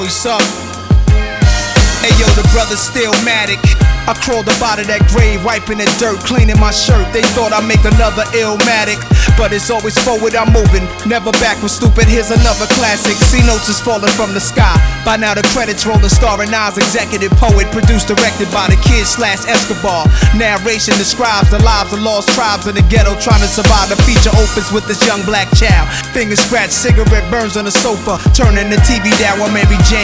What's up? Ayo, the brother's Stillmatic. I crawled up out of that grave, wiping the dirt, cleaning my shirt. They thought I'd make another Illmatic, but it's always forward I'm moving, never backwards, stupid. Here's another classic. C notes is falling from the sky. By now the credits rolling, starring Nas, executive poet, produced, directed by the Kid / Escobar. Narration describes the lives of lost tribes in the ghetto trying to survive. The feature opens with this young black child, finger scratch, cigarette burns on the sofa, turning the TV down while Mary Jane